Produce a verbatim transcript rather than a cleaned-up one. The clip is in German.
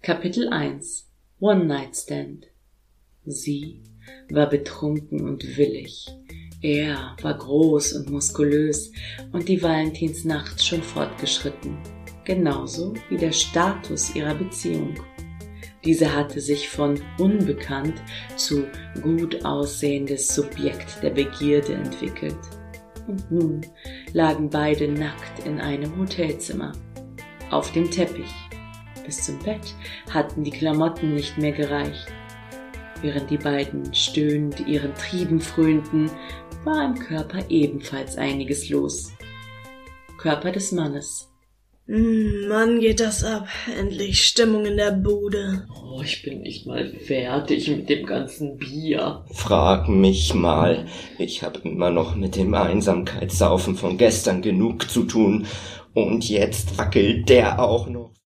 Kapitel eins One Night Stand. Sie war betrunken und willig. Er war groß und muskulös und die Valentinsnacht schon fortgeschritten, genauso wie der Status ihrer Beziehung. Diese hatte sich von unbekannt zu gut aussehendes Subjekt der Begierde entwickelt. Und nun lagen beide nackt in einem Hotelzimmer, auf dem Teppich. Bis zum Bett hatten die Klamotten nicht mehr gereicht. Während die beiden stöhnend ihren Trieben frönten, war im Körper ebenfalls einiges los. Körper des Mannes. Mann, geht das ab. Endlich Stimmung in der Bude. Oh, ich bin nicht mal fertig mit dem ganzen Bier. Frag mich mal. Ich habe immer noch mit dem Einsamkeitssaufen von gestern genug zu tun. Und jetzt wackelt der auch noch.